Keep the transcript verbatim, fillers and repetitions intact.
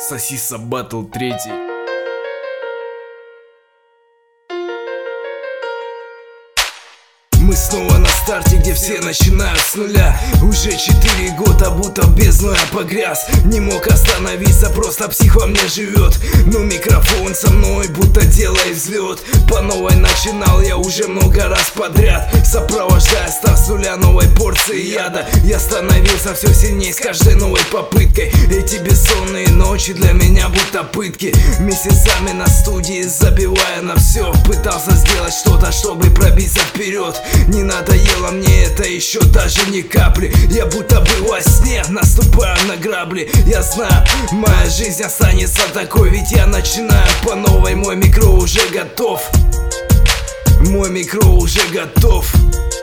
Сосиса Батл третий. Мы снова на старте, где все начинают с нуля. Уже четыре года, будто в бездну я погряз. Не мог остановиться, просто псих во мне живет. Но микрофон со мной, будто делает взлет. По новой начинал я уже много раз подряд, сопровождая старт с нуля новой порции яда. Я становился все сильнее с каждой новой попыткой. Эти бессонные ночи для меня будто пытки. Месяцами на студии, забивая на все, пытался сделать что-то, чтобы пробиться вперед. Не надоело мне это еще даже ни капли. Я будто бы во сне наступаю на грабли. Я знаю, моя жизнь останется такой, ведь я начинаю по новой. Мой микро уже готов. Мой микро уже готов.